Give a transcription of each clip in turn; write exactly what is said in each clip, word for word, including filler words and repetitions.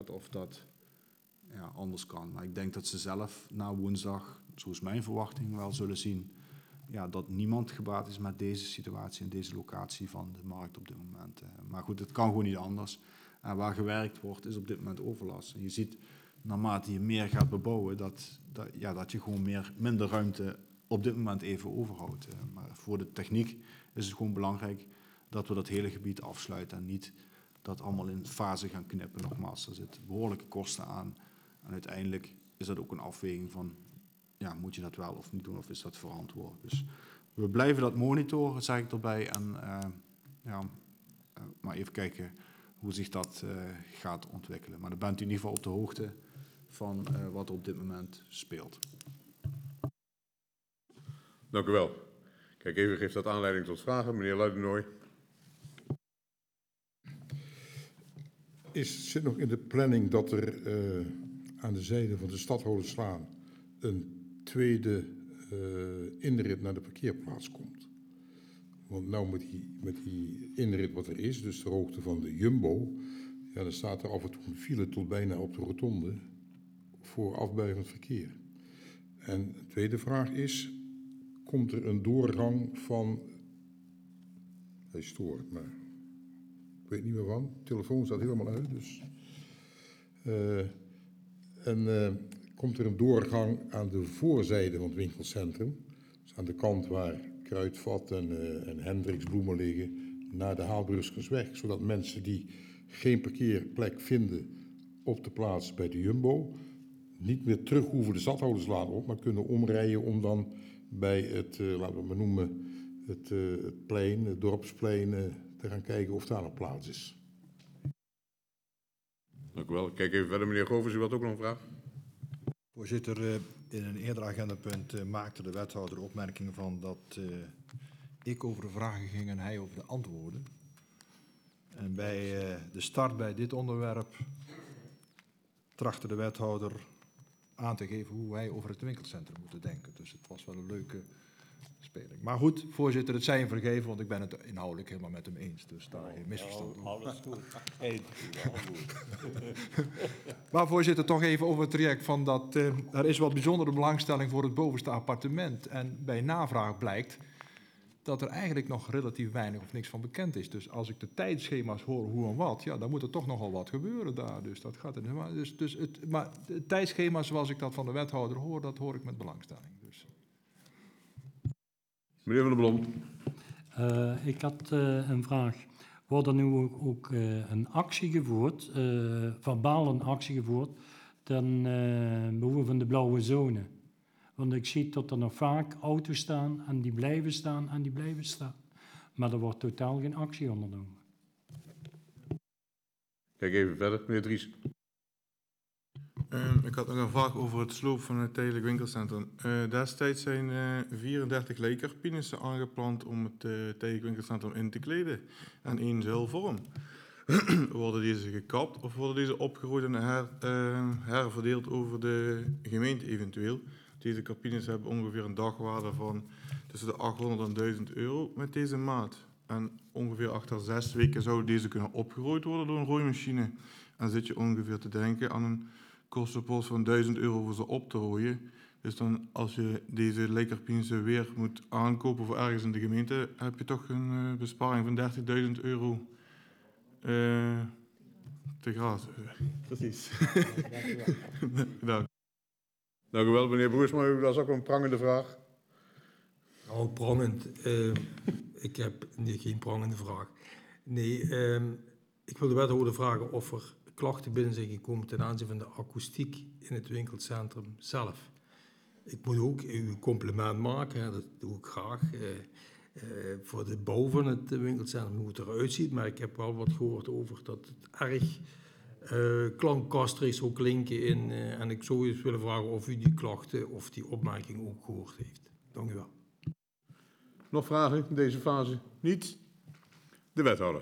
gaat of dat ja, anders kan. Maar ik denk dat ze zelf na woensdag, zo is mijn verwachting, wel zullen zien ja, dat niemand gebaat is met deze situatie en deze locatie van de markt op dit moment. Maar goed, het kan gewoon niet anders. En waar gewerkt wordt, is op dit moment overlast. En je ziet, naarmate je meer gaat bebouwen, dat, dat, ja, dat je gewoon meer, minder ruimte op dit moment even overhoudt. Maar voor de techniek is het gewoon belangrijk dat we dat hele gebied afsluiten en niet dat allemaal in fase gaan knippen. Nogmaals, er zitten behoorlijke kosten aan. En uiteindelijk is dat ook een afweging van, ja, moet je dat wel of niet doen, of is dat verantwoord? Dus we blijven dat monitoren, zeg ik erbij. En uh, ja, uh, maar even kijken hoe zich dat uh, gaat ontwikkelen. Maar dan bent u in ieder geval op de hoogte van uh, wat er op dit moment speelt. Dank u wel. Kijk, even geeft dat aanleiding tot vragen. Meneer Luijendenooi. Is, zit nog in de planning dat er uh, aan de zijde van de Stadhoudenslaan een tweede uh, inrit naar de parkeerplaats komt? Want nou met die, met die inrit wat er is, dus de hoogte van de Jumbo, ja, dan staat er af en toe een file tot bijna op de rotonde voor afbuigend verkeer. En de tweede vraag is, komt er een doorgang van, hij stoort, maar ik weet niet meer van, de telefoon staat helemaal uit, dus. Uh, en uh, komt er een doorgang aan de voorzijde van het winkelcentrum, dus aan de kant waar Kruidvat en, uh, en Hendriksbloemen liggen, naar de Haalbruggersweg, zodat mensen die geen parkeerplek vinden op de plaats bij de Jumbo, niet meer terug hoeven de Stadhouderslaan op, maar kunnen omrijden om dan bij het, uh, laten we maar noemen, het, uh, het plein, het dorpsplein, uh, te gaan kijken of daar nog plaats is. Dank u wel. Kijk even verder, meneer Govers, u had ook nog een vraag? Voorzitter, uh, in een eerder agendapunt uh, maakte de wethouder opmerking van dat uh, ik over de vragen ging en hij over de antwoorden. En bij uh, de start bij dit onderwerp trachtte de wethouder aan te geven hoe wij over het winkelcentrum moeten denken. Dus het was wel een leuke speling. Maar goed, voorzitter, het zij hem vergeven, want ik ben het inhoudelijk helemaal met hem eens. Dus daar geen misverstand over. Alles goed. Eén, goed. Maar voorzitter, toch even over het traject van dat uh, er is wat bijzondere belangstelling voor het bovenste appartement. En bij navraag blijkt dat er eigenlijk nog relatief weinig of niks van bekend is. Dus als ik de tijdschema's hoor hoe en wat, ja, dan moet er toch nogal wat gebeuren daar. Dus dat gaat er maar, dus, dus het, maar de tijdschema zoals ik dat van de wethouder hoor, dat hoor ik met belangstelling. Dus. Meneer Van der Blom. Uh, ik had uh, een vraag. Wordt er nu ook, ook uh, een actie gevoerd, uh, verbaal een actie gevoerd, ten uh, behoeve van de blauwe zone? Want ik zie dat er nog vaak auto's staan en die blijven staan en die blijven staan. Maar er wordt totaal geen actie ondernomen. Kijk even verder, meneer Dries. Uh, ik had nog een vraag over het sloop van het tijdelijk winkelcentrum. Uh, destijds zijn uh, vierendertig lekerpenissen aangeplant om het uh, tijdelijk winkelcentrum in te kleden. En één zuilvorm. Worden deze gekapt of worden deze opgegroeid en her, uh, herverdeeld over de gemeente eventueel? Deze cabines hebben ongeveer een dagwaarde van tussen de achthonderd en duizend euro met deze maat. En ongeveer achter zes weken zouden deze kunnen opgerooid worden door een rooimachine. En zit je ongeveer te denken aan een kostenpost van duizend euro voor ze op te rooien. Dus dan als je deze lekerpenissen weer moet aankopen voor ergens in de gemeente, heb je toch een uh, besparing van dertigduizend euro uh, te grazen. Precies. Dank. Dank u wel, meneer Broersma. U was ook een prangende vraag. Nou, prangend. Uh, ik heb nee, geen prangende vraag. Nee, uh, ik wil de wethouder vragen of er klachten binnen zijn gekomen ten aanzien van de akoestiek in het winkelcentrum zelf. Ik moet ook uw compliment maken, hè, dat doe ik graag, uh, uh, voor de bouw van het winkelcentrum, hoe het eruit ziet. Maar ik heb wel wat gehoord over dat het erg uh, klankkastrig zou klinken in. Uh, en ik zou eens willen vragen of u die klachten of die opmerking ook gehoord heeft. Dank u wel. Nog vragen in deze fase? Niet? De wethouder.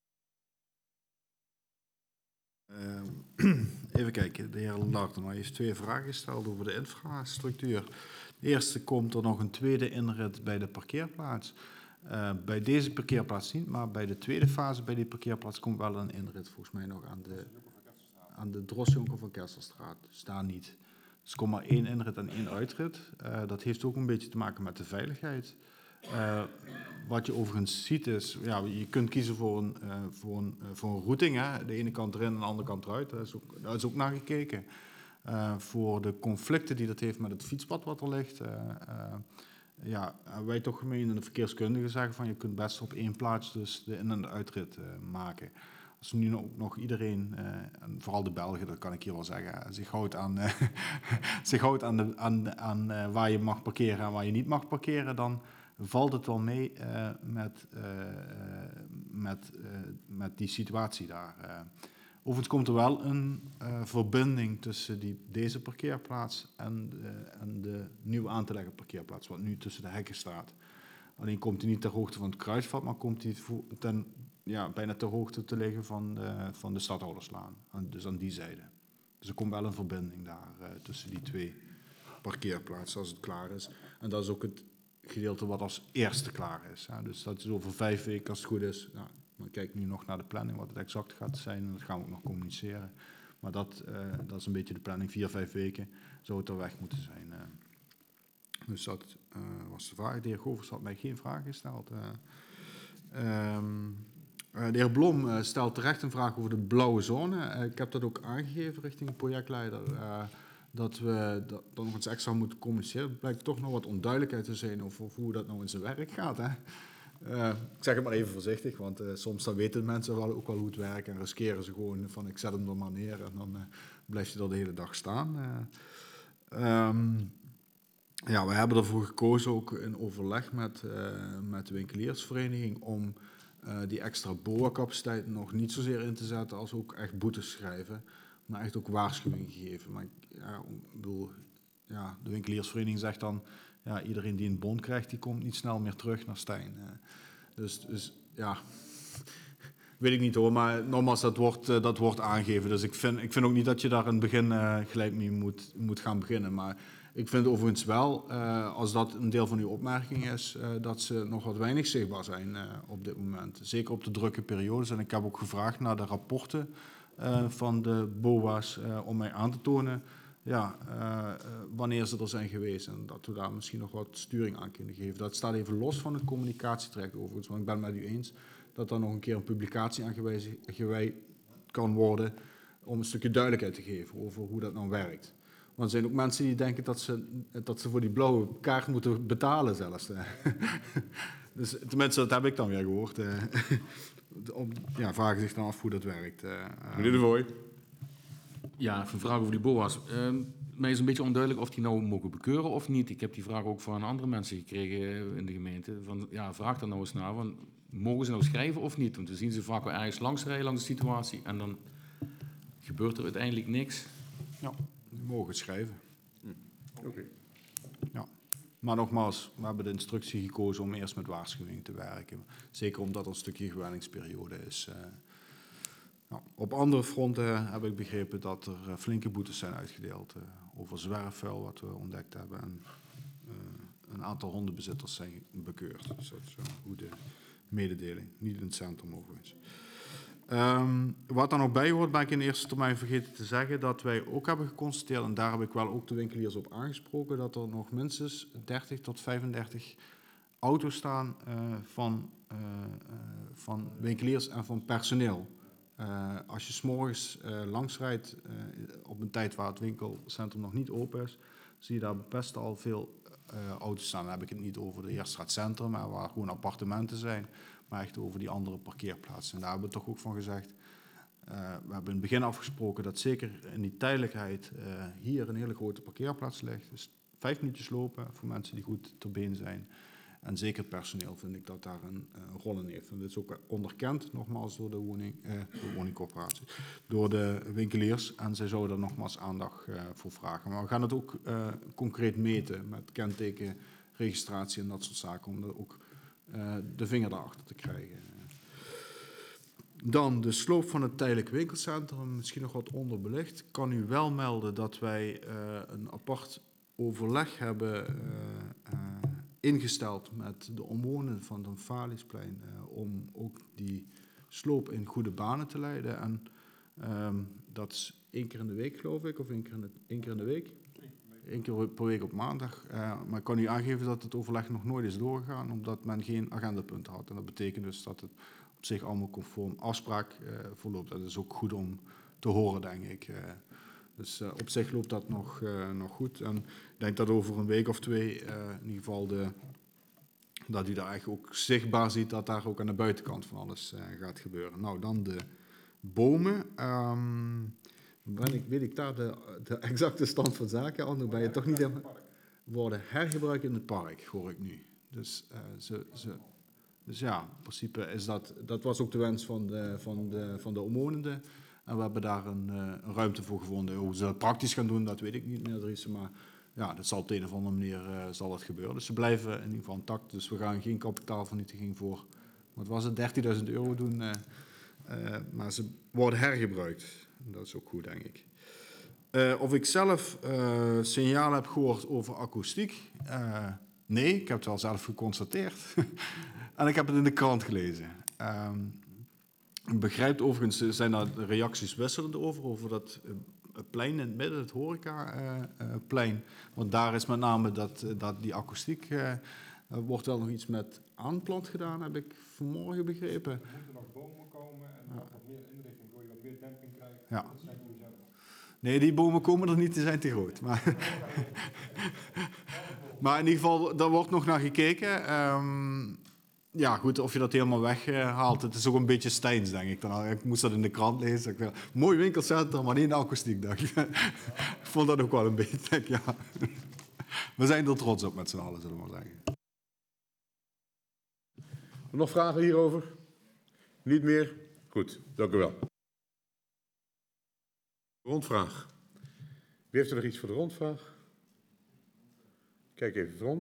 Uh, even kijken, de heer Laarten heeft twee vragen gesteld over de infrastructuur. De eerste, komt er nog een tweede inrit bij de parkeerplaats? Uh, bij deze parkeerplaats niet, maar bij de tweede fase bij die parkeerplaats komt wel een inrit volgens mij nog aan de, aan de Drosjonker van Kesselstraat staan niet. Dus er komt maar één inrit en één uitrit. Uh, dat heeft ook een beetje te maken met de veiligheid. Uh, wat je overigens ziet is, ja, je kunt kiezen voor een, uh, voor een, uh, voor een routing. Hè? De ene kant erin en de andere kant eruit. Daar is ook, daar is ook naar gekeken. Uh, voor de conflicten die dat heeft met het fietspad wat er ligt. Uh, uh, ja, wij toch gemeen in de verkeerskundigen zeggen van je kunt best op één plaats dus de in- en de uitrit uh, maken. Als nu nog, nog iedereen, uh, en vooral de Belgen, dat kan ik hier wel zeggen, zich houdt aan, uh, zich houdt aan, de, aan, aan uh, waar je mag parkeren en waar je niet mag parkeren, dan valt het wel mee uh, met, uh, met, uh, met die situatie daar. Uh, overigens komt er wel een uh, verbinding tussen die, deze parkeerplaats en de, en de nieuw aan te leggen parkeerplaats, wat nu tussen de hekken staat. Alleen komt hij niet ter hoogte van het kruisvat, maar komt hij ten, ja, bijna ter hoogte te liggen van de, van de Stadhouderslaan. Dus aan die zijde. Dus er komt wel een verbinding daar uh, tussen die twee parkeerplaatsen als het klaar is. En dat is ook het gedeelte wat als eerste klaar is. Hè. Dus dat is over vijf weken als het goed is. Nou, dan kijk ik nu nog naar de planning, wat het exact gaat zijn. En dat gaan we ook nog communiceren. Maar dat, uh, dat is een beetje de planning. Vier, vijf weken zou het er weg moeten zijn. Uh. Dus dat uh, was de vraag. De heer Govers had mij geen vraag gesteld. Uh, um, uh, de heer Blom uh, stelt terecht een vraag over de blauwe zone. Uh, ik heb dat ook aangegeven richting de projectleider. Uh, dat we dat, dat nog eens extra moeten communiceren. Er blijkt toch nog wat onduidelijkheid te zijn over hoe dat nou in zijn werk gaat. Hè? Uh, ik zeg het maar even voorzichtig, want uh, soms dan weten mensen wel, ook wel hoe het werkt en riskeren ze gewoon van ik zet hem er maar neer en dan uh, blijft hij er de hele dag staan. Uh, um, Ja, we hebben ervoor gekozen, ook in overleg met, uh, met de winkeliersvereniging, om uh, die extra B O A-capaciteit nog niet zozeer in te zetten als ook echt boetes schrijven, maar echt ook waarschuwingen geven. Maar ja, ik bedoel, ja, de winkeliersvereniging zegt dan, ja, iedereen die een bon krijgt, die komt niet snel meer terug naar Stijn. Uh, dus, dus ja, weet ik niet hoor, maar nogmaals, dat wordt, uh, dat wordt aangegeven. Dus ik vind, ik vind ook niet dat je daar in het begin uh, gelijk mee moet, moet gaan beginnen, maar ik vind overigens wel, uh, als dat een deel van uw opmerking is, uh, dat ze nog wat weinig zichtbaar zijn uh, op dit moment. Zeker op de drukke periodes. En ik heb ook gevraagd naar de rapporten uh, van de B O A's uh, om mij aan te tonen ja, uh, uh, wanneer ze er zijn geweest. En dat we daar misschien nog wat sturing aan kunnen geven. Dat staat even los van het communicatietraject overigens. Want ik ben het met u eens dat er nog een keer een publicatie aan gewijd kan worden om een stukje duidelijkheid te geven over hoe dat nou werkt. Want er zijn ook mensen die denken dat ze, dat ze voor die blauwe kaart moeten betalen zelfs. Dus tenminste, dat heb ik dan weer gehoord. Om, ja, vragen zich dan af hoe dat werkt. Meneer De Vooi. Ja, even een vraag over die B O A's. Uh, mij is een beetje onduidelijk of die nou mogen bekeuren of niet. Ik heb die vraag ook van andere mensen gekregen in de gemeente. Van, ja, vraag daar nou eens naar. Van, mogen ze nou schrijven of niet? Want we zien ze vaak wel ergens langs rijden langs de situatie. En dan gebeurt er uiteindelijk niks. Ja. Die mogen schrijven. Hm. Oké. Okay. Ja. Maar nogmaals, we hebben de instructie gekozen om eerst met waarschuwing te werken. Zeker omdat er een stukje gewenningsperiode is. Uh, nou, op andere fronten heb ik begrepen dat er uh, flinke boetes zijn uitgedeeld uh, over zwerfvuil wat we ontdekt hebben. En uh, een aantal hondenbezitters zijn bekeurd. Dus dat is een goede mededeling. Niet in het centrum overigens. Um, wat er nog bij hoort, ben ik in eerste termijn vergeten te zeggen dat wij ook hebben geconstateerd, en daar heb ik wel ook de winkeliers op aangesproken, dat er nog minstens dertig tot vijfendertig auto's staan uh, van, uh, uh, van winkeliers en van personeel. Uh, als je 's morgens uh, langsrijdt uh, op een tijd waar het winkelcentrum nog niet open is, zie je daar best al veel uh, auto's staan. Dan heb ik het niet over de Heerstraat Centrum, maar waar gewoon appartementen zijn. Maar echt over die andere parkeerplaatsen. En daar hebben we toch ook van gezegd. Uh, we hebben in het begin afgesproken dat zeker in die tijdelijkheid uh, hier een hele grote parkeerplaats ligt. Dus vijf minuutjes lopen voor mensen die goed ter been zijn. En zeker het personeel vind ik dat daar een uh, rol in heeft. En dit is ook onderkend, nogmaals, door de, woning, uh, de woningcorporatie, door de winkeliers. En zij zouden er nogmaals aandacht uh, voor vragen. Maar we gaan het ook uh, concreet meten met kentekenregistratie en dat soort zaken. Om er ook Uh, de vinger daarachter te krijgen. Dan de sloop van het tijdelijk winkelcentrum, misschien nog wat onderbelicht. Ik kan u wel melden dat wij uh, een apart overleg hebben uh, uh, ingesteld met de omwonenden van het Valisplein uh, om ook die sloop in goede banen te leiden. En um, dat is één keer in de week, geloof ik, of één keer in de, één keer in de week. Eén keer per week op maandag. Uh, maar ik kan u aangeven dat het overleg nog nooit is doorgegaan, omdat men geen agendapunten had. En dat betekent dus dat het op zich allemaal conform afspraak uh, verloopt. Dat is ook goed om te horen, denk ik. Uh, dus uh, op zich loopt dat nog, uh, nog goed. En ik denk dat over een week of twee, uh, in ieder geval, de, dat u daar eigenlijk ook zichtbaar ziet dat daar ook aan de buitenkant van alles uh, gaat gebeuren. Nou, dan de bomen. Um, Ben ik, weet ik daar de, de exacte stand van zaken al? Nu ben je toch niet helemaal... Worden hergebruikt in het park, hoor ik nu. Dus, uh, ze, ze, dus ja, in principe is dat... Dat was ook de wens van de, van de, van de omwonenden. En we hebben daar een, uh, een ruimte voor gevonden. Hoe ze dat praktisch gaan doen, dat weet ik niet, meneer Driessen. Maar ja, dat zal op de een of andere manier uh, zal dat gebeuren. Dus ze blijven in ieder geval intact. Dus we gaan geen kapitaalvernietiging voor... Wat was het? dertienduizend euro doen. Uh, uh, maar ze worden hergebruikt. Dat is ook goed, denk ik. Uh, of ik zelf uh, signalen heb gehoord over akoestiek? Uh, nee, ik heb het wel zelf geconstateerd. En ik heb het in de krant gelezen. Um, ik begrijp overigens, zijn daar reacties wisselend over, over dat uh, plein in het midden, het horecaplein. Uh, uh, Want daar is met name dat, uh, dat die akoestiek... Uh, er wordt wel nog iets met aanplant gedaan, heb ik vanmorgen begrepen. Er moeten nog bomen komen en wat meer inrichting, door je wat meer demping krijgt. Ja. Dat zijn jullie zelf. Nee, die bomen komen er niet, die zijn te groot. Maar, maar in ieder geval, daar wordt nog naar gekeken. Um, ja, goed, of je dat helemaal weghaalt. Het is ook een beetje Steins, denk ik. Dan, ik moest dat in de krant lezen. Ik dacht, mooi winkelcentrum, maar niet in de akoestiek, dacht ik. Ik vond dat ook wel een beetje, denk, ja. We zijn er trots op met z'n allen, zullen we maar zeggen. Nog vragen hierover? Niet meer? Goed, dank u wel. Rondvraag. Wie heeft er nog iets voor de rondvraag? Kijk even rond.